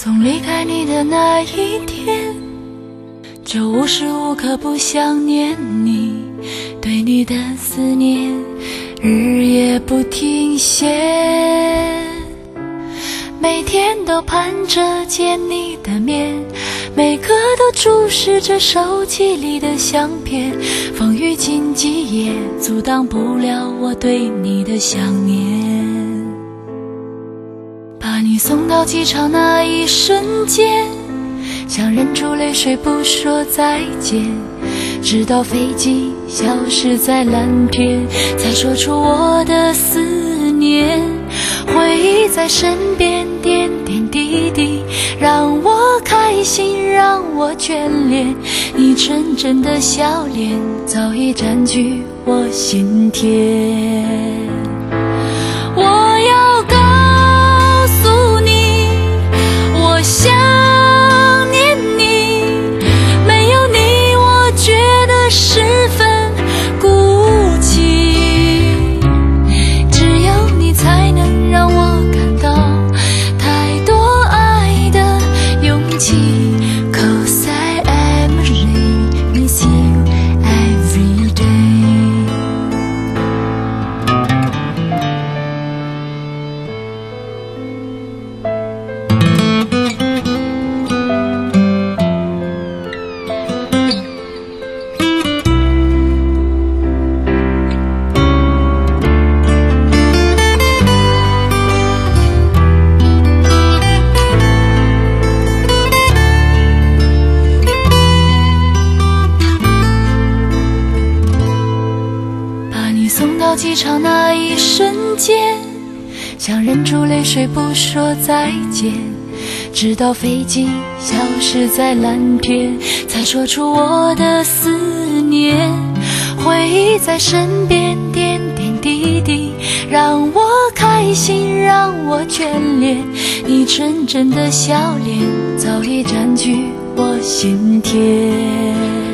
从离开你的那一天，就无时无刻不想念你，对你的思念日夜不停歇，每天都盼着见你的面，每刻都注视着手机里的相片，风雨荆棘也阻挡不了我对你的想念。把你送到机场那一瞬间，想忍住泪水不说再见，直到飞机消失在蓝天，才说出我的思念。回忆在身边点点滴滴，让我开心，让我眷恋，你纯真的笑脸早已占据我心田。我要告诉你，我想念你，没有你我觉得十分孤寂，只有你才能让我感到太多爱的勇气， Cause I am really miss you every day。 把你送到机场那一瞬间，想忍住泪水不说再见，直到飞机消失在蓝天，才说出我的思念。回忆在身边点点滴滴，让我开心，让我眷恋，你纯真的笑脸早已占据我心田。